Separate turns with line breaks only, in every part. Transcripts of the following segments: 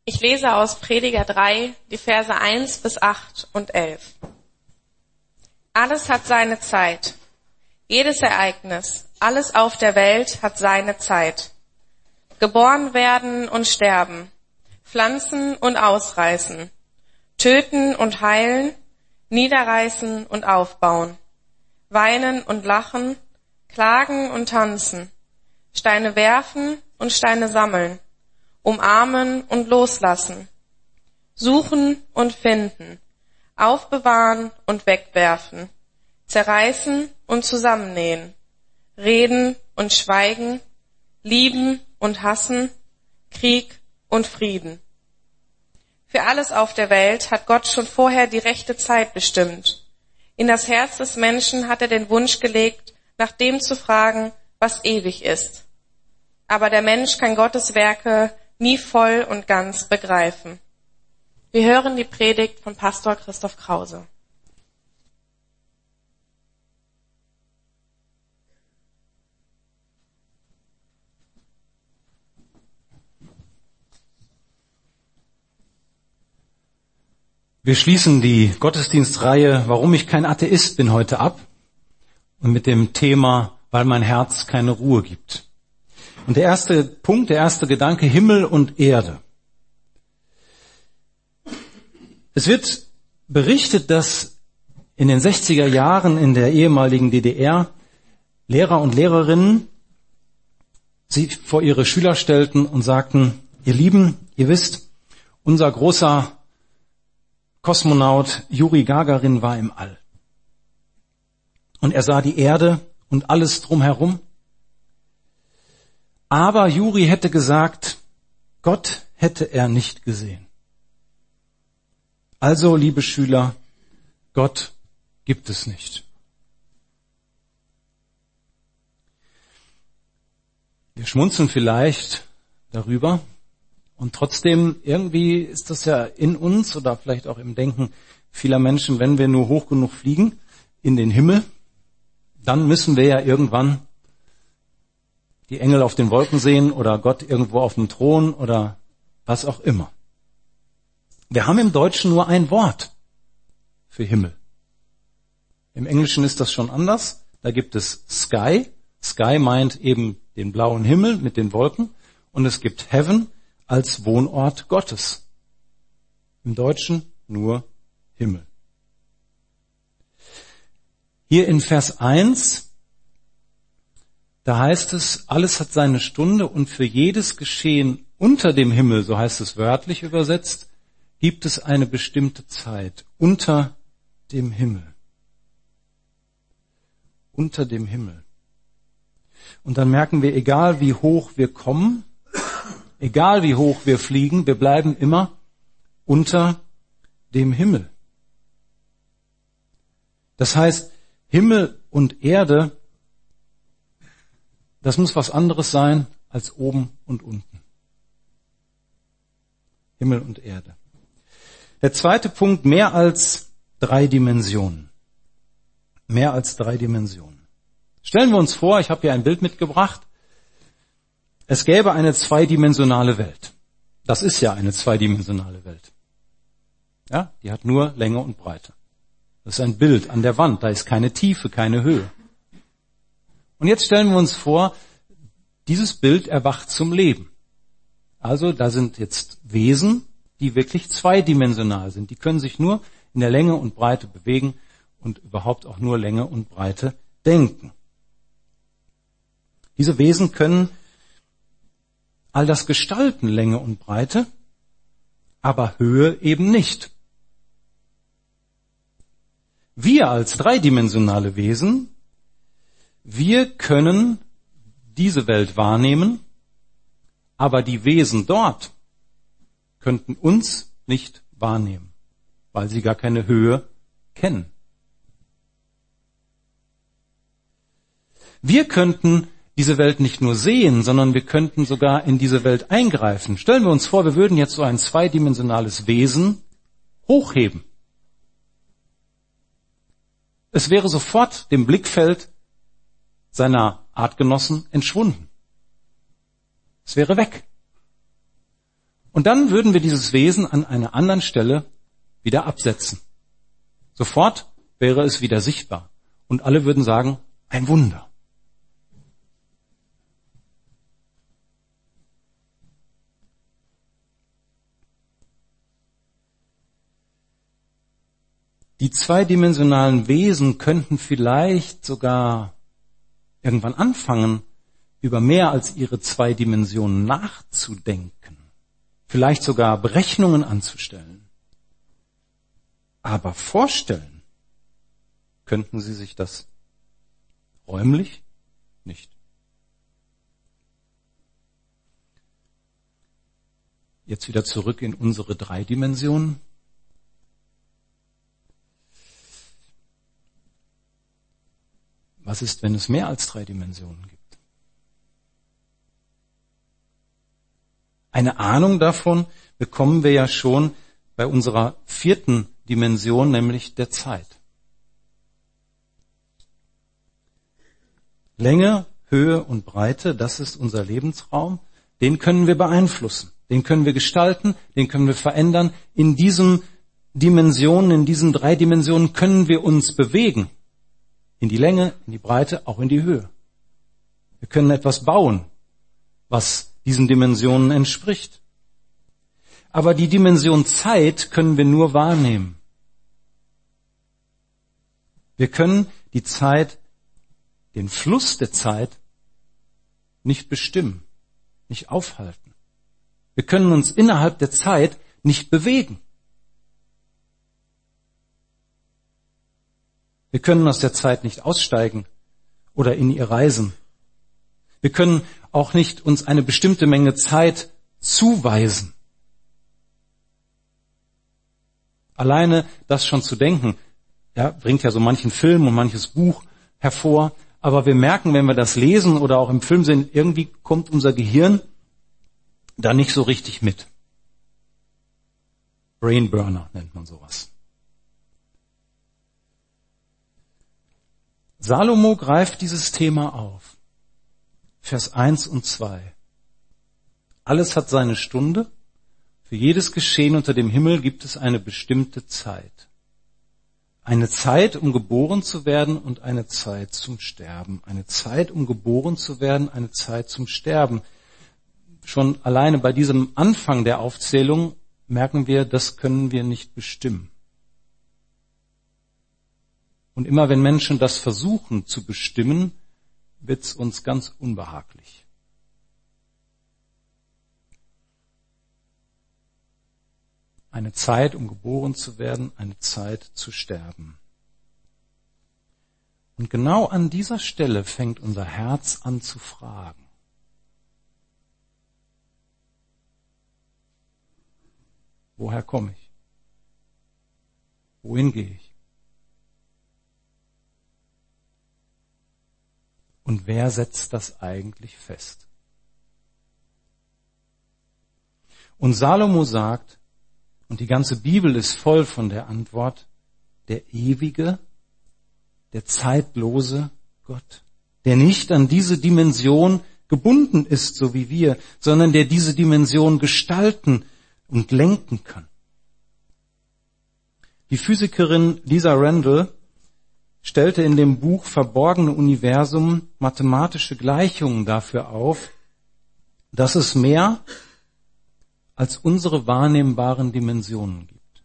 Ich lese aus Prediger 3, die Verse 1 bis 8 und 11. Alles hat seine Zeit. Jedes Ereignis, alles auf der Welt hat seine Zeit. Geboren werden und sterben, pflanzen und ausreißen, töten und heilen, niederreißen und aufbauen, weinen und lachen, klagen und tanzen, Steine werfen und Steine sammeln, umarmen und loslassen, suchen und finden, aufbewahren und wegwerfen, zerreißen und zusammennähen, reden und schweigen, lieben und hassen, Krieg und Frieden. Für alles auf der Welt hat Gott schon vorher die rechte Zeit bestimmt. In das Herz des Menschen hat er den Wunsch gelegt, nach dem zu fragen, was ewig ist. Aber der Mensch kann Gottes Werke nie voll und ganz begreifen. Wir hören die Predigt von Pastor Christoph Krause.
Wir schließen die Gottesdienstreihe Warum ich kein Atheist bin heute ab und mit dem Thema Weil mein Herz keine Ruhe gibt. Und der erste Punkt, der erste Gedanke, Himmel und Erde. Es wird berichtet, dass in den 60er Jahren in der ehemaligen DDR Lehrer und Lehrerinnen sich vor ihre Schüler stellten und sagten, ihr Lieben, ihr wisst, unser großer Kosmonaut Juri Gagarin war im All. Und er sah die Erde und alles drumherum. Aber Juri hätte gesagt, Gott hätte er nicht gesehen. Also, liebe Schüler, Gott gibt es nicht. Wir schmunzeln vielleicht darüber und trotzdem irgendwie ist das ja in uns oder vielleicht auch im Denken vieler Menschen, wenn wir nur hoch genug fliegen in den Himmel, dann müssen wir ja irgendwann die Engel auf den Wolken sehen oder Gott irgendwo auf dem Thron oder was auch immer. Wir haben im Deutschen nur ein Wort für Himmel. Im Englischen ist das schon anders. Da gibt es Sky. Sky meint eben den blauen Himmel mit den Wolken. Und es gibt Heaven als Wohnort Gottes. Im Deutschen nur Himmel. Hier in Vers 1, da heißt es, alles hat seine Stunde und für jedes Geschehen unter dem Himmel, so heißt es wörtlich übersetzt, gibt es eine bestimmte Zeit. Unter dem Himmel. Unter dem Himmel. Und dann merken wir, egal wie hoch wir kommen, egal wie hoch wir fliegen, wir bleiben immer unter dem Himmel. Das heißt, Himmel und Erde, das muss was anderes sein als oben und unten. Himmel und Erde. Der zweite Punkt, mehr als 3 Dimensionen. Mehr als 3 Dimensionen. Stellen wir uns vor, ich habe hier ein Bild mitgebracht, es gäbe eine zweidimensionale Welt. Das ist ja eine zweidimensionale Welt. Ja, die hat nur Länge und Breite. Das ist ein Bild an der Wand, da ist keine Tiefe, keine Höhe. Und jetzt stellen wir uns vor, dieses Bild erwacht zum Leben. Also da sind jetzt Wesen, die wirklich zweidimensional sind. Die können sich nur in der Länge und Breite bewegen und überhaupt auch nur Länge und Breite denken. Diese Wesen können all das gestalten, Länge und Breite, aber Höhe eben nicht. Wir als dreidimensionale Wesen, wir können diese Welt wahrnehmen, aber die Wesen dort könnten uns nicht wahrnehmen, weil sie gar keine Höhe kennen. Wir könnten diese Welt nicht nur sehen, sondern wir könnten sogar in diese Welt eingreifen. Stellen wir uns vor, wir würden jetzt so ein zweidimensionales Wesen hochheben. Es wäre sofort dem Blickfeld seiner Artgenossen entschwunden. Es wäre weg. Und dann würden wir dieses Wesen an einer anderen Stelle wieder absetzen. Sofort wäre es wieder sichtbar. Und alle würden sagen, ein Wunder. Die zweidimensionalen Wesen könnten vielleicht sogar irgendwann anfangen, über mehr als ihre 2 Dimensionen nachzudenken. Vielleicht sogar Berechnungen anzustellen. Aber vorstellen könnten sie sich das räumlich nicht. Jetzt wieder zurück in unsere 3 Dimensionen. Was ist, wenn es mehr als 3 Dimensionen gibt? Eine Ahnung davon bekommen wir ja schon bei unserer 4. Dimension, nämlich der Zeit. Länge, Höhe und Breite, das ist unser Lebensraum. Den können wir beeinflussen, den können wir gestalten, den können wir verändern. In diesen Dimensionen, in diesen 3 Dimensionen können wir uns bewegen. In die Länge, in die Breite, auch in die Höhe. Wir können etwas bauen, was diesen Dimensionen entspricht. Aber die Dimension Zeit können wir nur wahrnehmen. Wir können die Zeit, den Fluss der Zeit nicht bestimmen, nicht aufhalten. Wir können uns innerhalb der Zeit nicht bewegen. Wir können aus der Zeit nicht aussteigen oder in ihr reisen. Wir können auch nicht uns eine bestimmte Menge Zeit zuweisen. Alleine das schon zu denken, ja, bringt ja so manchen Film und manches Buch hervor. Aber wir merken, wenn wir das lesen oder auch im Film sehen, irgendwie kommt unser Gehirn da nicht so richtig mit. Brain Burner nennt man sowas. Salomo greift dieses Thema auf. Vers 1 und 2. Alles hat seine Stunde. Für jedes Geschehen unter dem Himmel gibt es eine bestimmte Zeit. Eine Zeit, um geboren zu werden und eine Zeit zum Sterben. Eine Zeit, um geboren zu werden, eine Zeit zum Sterben. Schon alleine bei diesem Anfang der Aufzählung merken wir, das können wir nicht bestimmen. Und immer wenn Menschen das versuchen zu bestimmen, wird es uns ganz unbehaglich. Eine Zeit, um geboren zu werden, eine Zeit zu sterben. Und genau an dieser Stelle fängt unser Herz an zu fragen. Woher komme ich? Wohin gehe ich? Und wer setzt das eigentlich fest? Und Salomo sagt, und die ganze Bibel ist voll von der Antwort, der ewige, der zeitlose Gott, der nicht an diese Dimension gebunden ist, so wie wir, sondern der diese Dimension gestalten und lenken kann. Die Physikerin Lisa Randall stellte in dem Buch Verborgene Universum mathematische Gleichungen dafür auf, dass es mehr als unsere wahrnehmbaren Dimensionen gibt.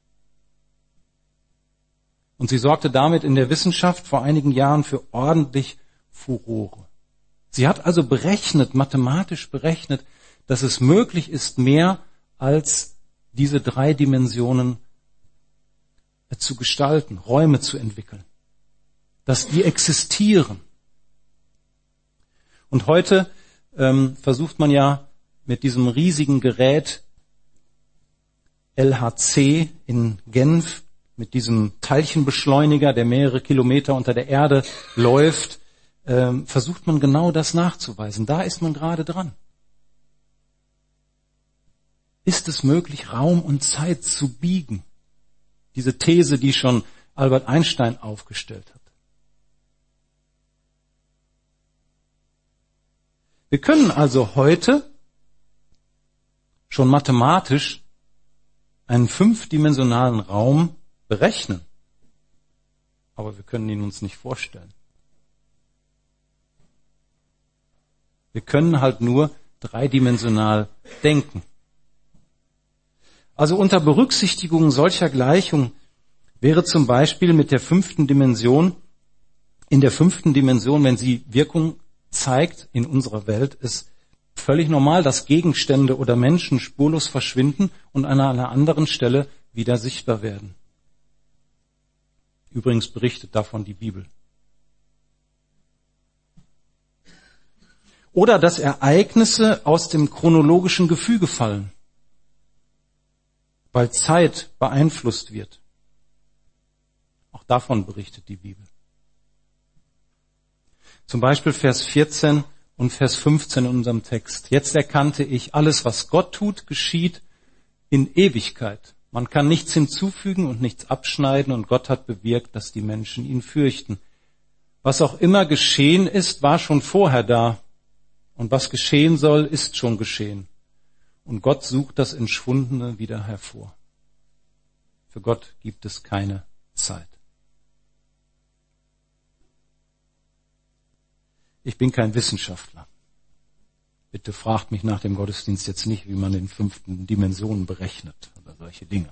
Und sie sorgte damit in der Wissenschaft vor einigen Jahren für ordentlich Furore. Sie hat also mathematisch berechnet, dass es möglich ist, mehr als diese 3 Dimensionen zu gestalten, Räume zu entwickeln. Dass die existieren. Und heute versucht man ja mit diesem riesigen Gerät LHC in Genf, mit diesem Teilchenbeschleuniger, der mehrere Kilometer unter der Erde läuft, versucht man genau das nachzuweisen. Da ist man gerade dran. Ist es möglich, Raum und Zeit zu biegen? Diese These, die schon Albert Einstein aufgestellt hat. Wir können also heute schon mathematisch einen 5-dimensionalen Raum berechnen. Aber wir können ihn uns nicht vorstellen. Wir können halt nur 3-dimensional denken. Also unter Berücksichtigung solcher Gleichungen wäre zum Beispiel mit der 5. Dimension, in der 5. Dimension, wenn sie Wirkung zeigt in unserer Welt, ist völlig normal, dass Gegenstände oder Menschen spurlos verschwinden und an einer anderen Stelle wieder sichtbar werden. Übrigens berichtet davon die Bibel. Oder dass Ereignisse aus dem chronologischen Gefüge fallen, weil Zeit beeinflusst wird. Auch davon berichtet die Bibel. Zum Beispiel Vers 14 und Vers 15 in unserem Text. Jetzt erkannte ich, alles, was Gott tut, geschieht in Ewigkeit. Man kann nichts hinzufügen und nichts abschneiden und Gott hat bewirkt, dass die Menschen ihn fürchten. Was auch immer geschehen ist, war schon vorher da. Und was geschehen soll, ist schon geschehen. Und Gott sucht das Entschwundene wieder hervor. Für Gott gibt es keine Zeit. Ich bin kein Wissenschaftler. Bitte fragt mich nach dem Gottesdienst jetzt nicht, wie man in 5. Dimensionen berechnet oder solche Dinge.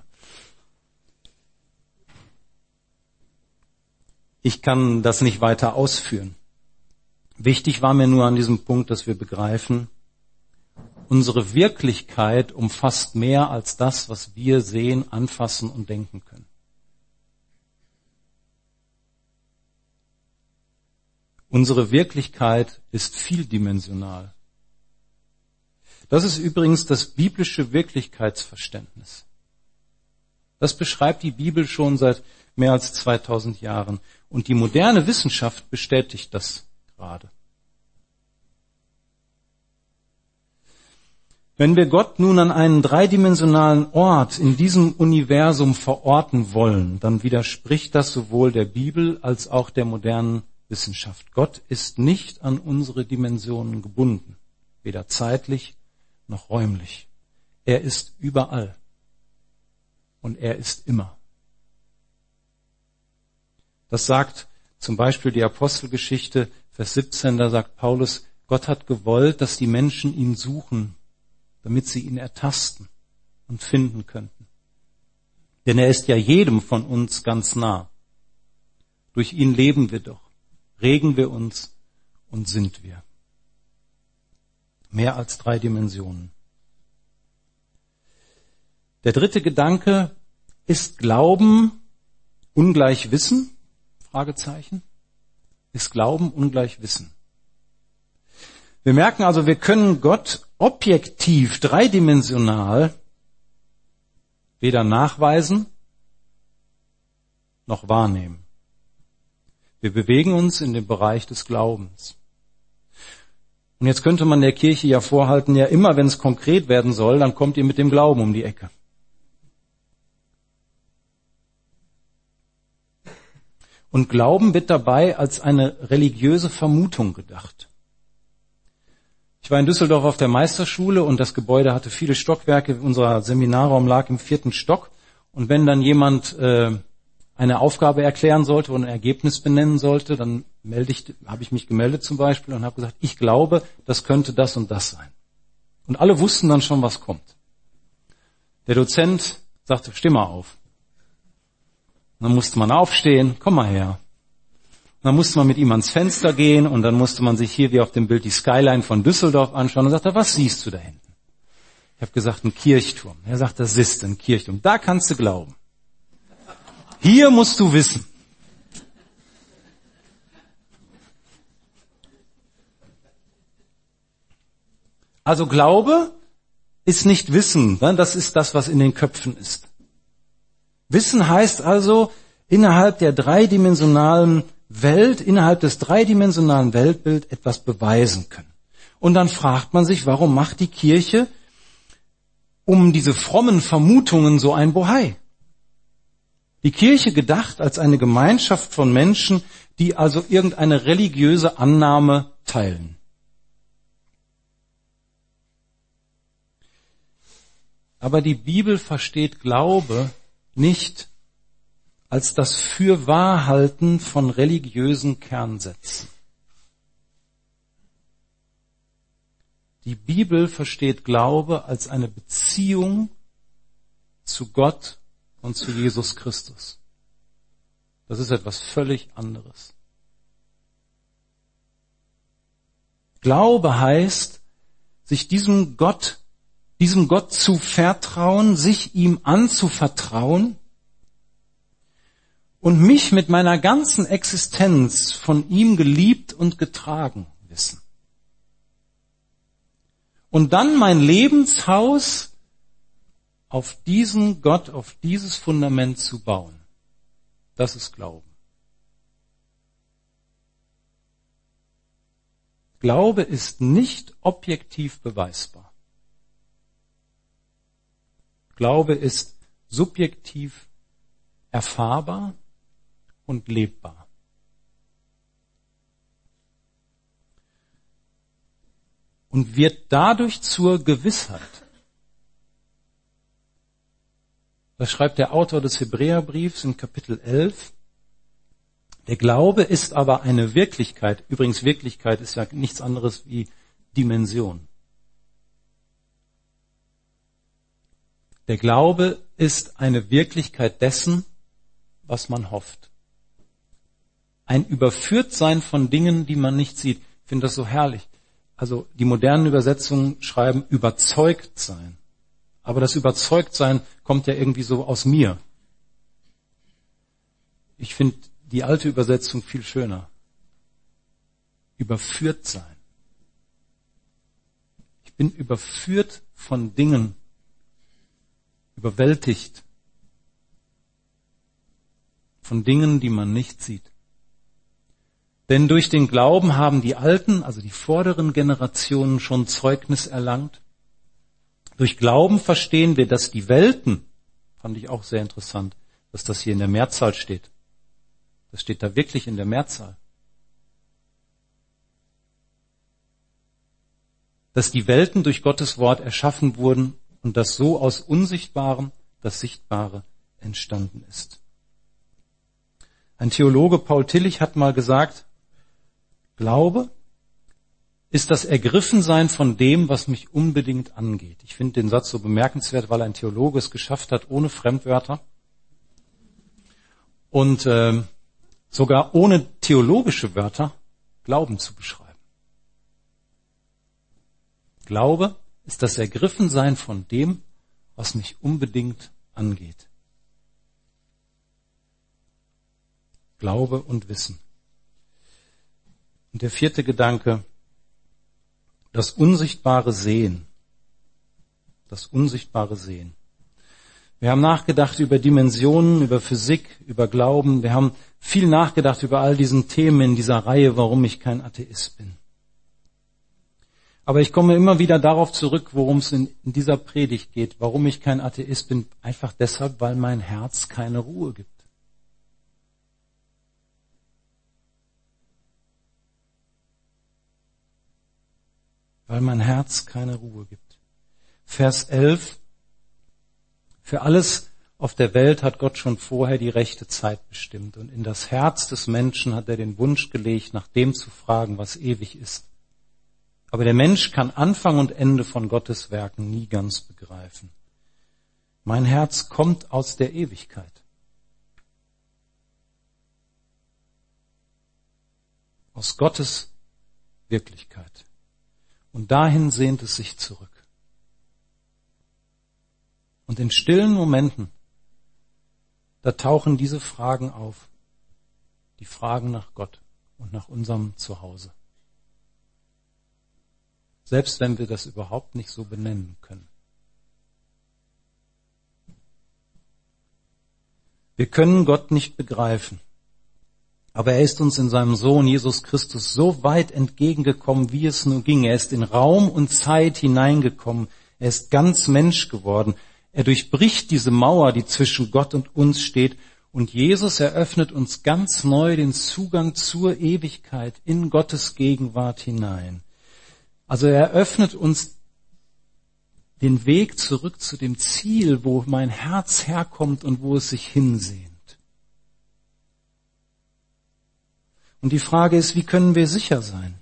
Ich kann das nicht weiter ausführen. Wichtig war mir nur an diesem Punkt, dass wir begreifen, unsere Wirklichkeit umfasst mehr als das, was wir sehen, anfassen und denken können. Unsere Wirklichkeit ist vieldimensional. Das ist übrigens das biblische Wirklichkeitsverständnis. Das beschreibt die Bibel schon seit mehr als 2000 Jahren. Und die moderne Wissenschaft bestätigt das gerade. Wenn wir Gott nun an einen 3-dimensionalen Ort in diesem Universum verorten wollen, dann widerspricht das sowohl der Bibel als auch der modernen Wissenschaft. Gott ist nicht an unsere Dimensionen gebunden, weder zeitlich noch räumlich. Er ist überall und er ist immer. Das sagt zum Beispiel die Apostelgeschichte, Vers 17, da sagt Paulus, Gott hat gewollt, dass die Menschen ihn suchen, damit sie ihn ertasten und finden könnten. Denn er ist ja jedem von uns ganz nah. Durch ihn leben wir doch, regen wir uns und sind wir. Mehr als 3 Dimensionen. Der dritte Gedanke, ist Glauben ungleich Wissen? Fragezeichen. Ist Glauben ungleich Wissen? Wir merken also, wir können Gott objektiv, dreidimensional weder nachweisen noch wahrnehmen. Wir bewegen uns in dem Bereich des Glaubens. Und jetzt könnte man der Kirche ja vorhalten, ja immer wenn es konkret werden soll, dann kommt ihr mit dem Glauben um die Ecke. Und Glauben wird dabei als eine religiöse Vermutung gedacht. Ich war in Düsseldorf auf der Meisterschule und das Gebäude hatte viele Stockwerke. Unser Seminarraum lag im 4. Stock. Und wenn dann jemand eine Aufgabe erklären sollte oder ein Ergebnis benennen sollte, dann habe ich mich gemeldet zum Beispiel und habe gesagt, ich glaube, das könnte das und das sein. Und alle wussten dann schon, was kommt. Der Dozent sagte, steh mal auf. Und dann musste man aufstehen, komm mal her. Und dann musste man mit ihm ans Fenster gehen und dann musste man sich hier wie auf dem Bild die Skyline von Düsseldorf anschauen und sagte, was siehst du da hinten? Ich habe gesagt, ein Kirchturm. Er sagt, das ist ein Kirchturm. Da kannst du glauben. Hier musst du wissen. Also Glaube ist nicht Wissen, das ist das, was in den Köpfen ist. Wissen heißt also, innerhalb der dreidimensionalen Welt, innerhalb des dreidimensionalen Weltbild etwas beweisen können. Und dann fragt man sich, warum macht die Kirche um diese frommen Vermutungen so ein Bohai? Die Kirche gedacht als eine Gemeinschaft von Menschen, die also irgendeine religiöse Annahme teilen. Aber die Bibel versteht Glaube nicht als das Fürwahrhalten von religiösen Kernsätzen. Die Bibel versteht Glaube als eine Beziehung zu Gott und zu Jesus Christus. Das ist etwas völlig anderes. Glaube heißt, sich diesem Gott zu vertrauen, sich ihm anzuvertrauen und mich mit meiner ganzen Existenz von ihm geliebt und getragen wissen. Und dann mein Lebenshaus auf diesen Gott, auf dieses Fundament zu bauen. Das ist Glauben. Glaube ist nicht objektiv beweisbar. Glaube ist subjektiv erfahrbar und lebbar. Und wird dadurch zur Gewissheit. Das schreibt der Autor des Hebräerbriefs in Kapitel 11. Der Glaube ist aber eine Wirklichkeit. Übrigens, Wirklichkeit ist ja nichts anderes wie Dimension. Der Glaube ist eine Wirklichkeit dessen, was man hofft. Ein Überführtsein von Dingen, die man nicht sieht. Ich finde das so herrlich. Also die modernen Übersetzungen schreiben überzeugt sein. Aber das Überzeugtsein kommt ja irgendwie so aus mir. Ich finde die alte Übersetzung viel schöner. Überführt sein. Ich bin überführt von Dingen, überwältigt von Dingen, die man nicht sieht. Denn durch den Glauben haben die alten, also die vorderen Generationen schon Zeugnis erlangt. Durch Glauben verstehen wir, dass die Welten, fand ich auch sehr interessant, dass das hier in der Mehrzahl steht. Das steht da wirklich in der Mehrzahl. Dass die Welten durch Gottes Wort erschaffen wurden und dass so aus Unsichtbarem das Sichtbare entstanden ist. Ein Theologe, Paul Tillich, hat mal gesagt, Glaube ist das Ergriffensein von dem, was mich unbedingt angeht. Ich finde den Satz so bemerkenswert, weil ein Theologe es geschafft hat, ohne Fremdwörter und sogar ohne theologische Wörter Glauben zu beschreiben. Glaube ist das Ergriffensein von dem, was mich unbedingt angeht. Glaube und Wissen. Und der vierte Gedanke, das unsichtbare Sehen. Das unsichtbare Sehen. Wir haben nachgedacht über Dimensionen, über Physik, über Glauben. Wir haben viel nachgedacht über all diesen Themen in dieser Reihe, warum ich kein Atheist bin. Aber ich komme immer wieder darauf zurück, worum es in dieser Predigt geht, warum ich kein Atheist bin. Einfach deshalb, weil mein Herz keine Ruhe gibt. Weil mein Herz keine Ruhe gibt. Vers 11. Für alles auf der Welt hat Gott schon vorher die rechte Zeit bestimmt. Und in das Herz des Menschen hat er den Wunsch gelegt, nach dem zu fragen, was ewig ist. Aber der Mensch kann Anfang und Ende von Gottes Werken nie ganz begreifen. Mein Herz kommt aus der Ewigkeit. Aus Gottes Wirklichkeit. Und dahin sehnt es sich zurück. Und in stillen Momenten, da tauchen diese Fragen auf. Die Fragen nach Gott und nach unserem Zuhause. Selbst wenn wir das überhaupt nicht so benennen können. Wir können Gott nicht begreifen. Aber er ist uns in seinem Sohn Jesus Christus so weit entgegengekommen, wie es nur ging. Er ist in Raum und Zeit hineingekommen. Er ist ganz Mensch geworden. Er durchbricht diese Mauer, die zwischen Gott und uns steht. Und Jesus eröffnet uns ganz neu den Zugang zur Ewigkeit in Gottes Gegenwart hinein. Also er eröffnet uns den Weg zurück zu dem Ziel, wo mein Herz herkommt und wo es sich hinsehnt. Und die Frage ist, wie können wir sicher sein?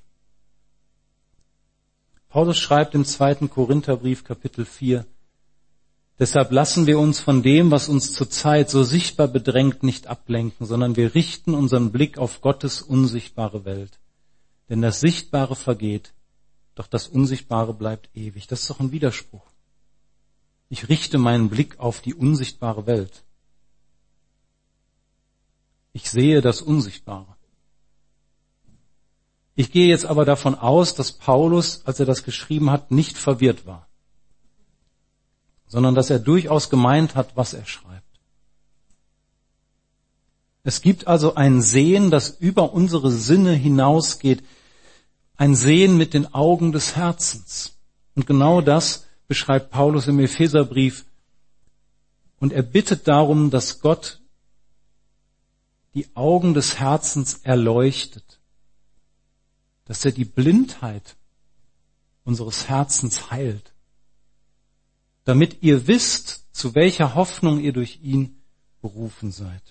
Paulus schreibt im 2. Korintherbrief, Kapitel 4, deshalb lassen wir uns von dem, was uns zurzeit so sichtbar bedrängt, nicht ablenken, sondern wir richten unseren Blick auf Gottes unsichtbare Welt. Denn das Sichtbare vergeht, doch das Unsichtbare bleibt ewig. Das ist doch ein Widerspruch. Ich richte meinen Blick auf die unsichtbare Welt. Ich sehe das Unsichtbare. Ich gehe jetzt aber davon aus, dass Paulus, als er das geschrieben hat, nicht verwirrt war, sondern dass er durchaus gemeint hat, was er schreibt. Es gibt also ein Sehen, das über unsere Sinne hinausgeht, ein Sehen mit den Augen des Herzens. Und genau das beschreibt Paulus im Epheserbrief. Und er bittet darum, dass Gott die Augen des Herzens erleuchtet, dass er die Blindheit unseres Herzens heilt, damit ihr wisst, zu welcher Hoffnung ihr durch ihn berufen seid.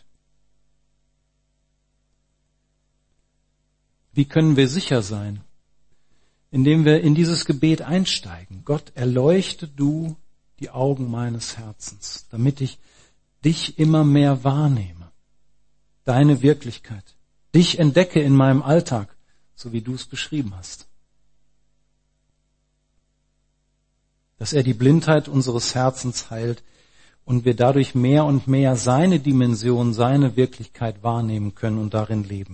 Wie können wir sicher sein? Indem wir in dieses Gebet einsteigen. Gott, erleuchte du die Augen meines Herzens, damit ich dich immer mehr wahrnehme, deine Wirklichkeit, dich entdecke in meinem Alltag, so wie du es beschrieben hast. Dass er die Blindheit unseres Herzens heilt und wir dadurch mehr und mehr seine Dimension, seine Wirklichkeit wahrnehmen können und darin leben.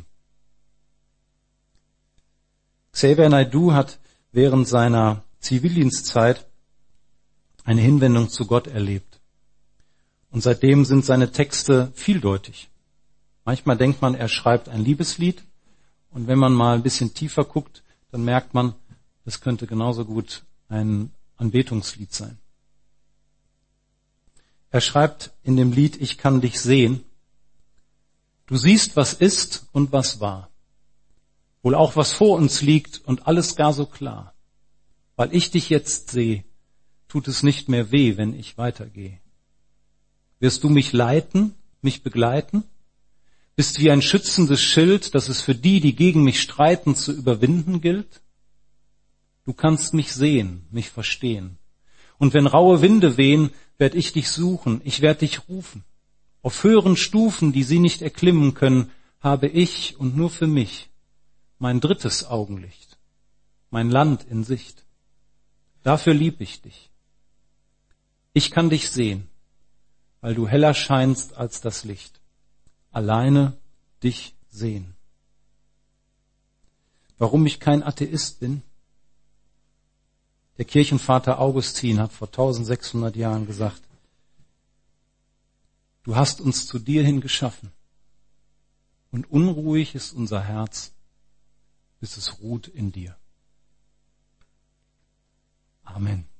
Xavier Naidoo hat während seiner Zivildienstzeit eine Hinwendung zu Gott erlebt. Und seitdem sind seine Texte vieldeutig. Manchmal denkt man, er schreibt ein Liebeslied. Und wenn man mal ein bisschen tiefer guckt, dann merkt man, das könnte genauso gut ein Anbetungslied sein. Er schreibt in dem Lied, ich kann dich sehen. Du siehst, was ist und was war. Wohl auch, was vor uns liegt und alles gar so klar. Weil ich dich jetzt sehe, tut es nicht mehr weh, wenn ich weitergehe. Wirst du mich leiten, mich begleiten? Bist wie ein schützendes Schild, das es für die, die gegen mich streiten, zu überwinden gilt? Du kannst mich sehen, mich verstehen. Und wenn raue Winde wehen, werd ich dich suchen, ich werd dich rufen. Auf höheren Stufen, die sie nicht erklimmen können, habe ich und nur für mich mein drittes Augenlicht, mein Land in Sicht. Dafür lieb ich dich. Ich kann dich sehen, weil du heller scheinst als das Licht. Alleine dich sehen. Warum ich kein Atheist bin? Der Kirchenvater Augustin hat vor 1600 Jahren gesagt, du hast uns zu dir hin geschaffen und unruhig ist unser Herz, bis es ruht in dir. Amen.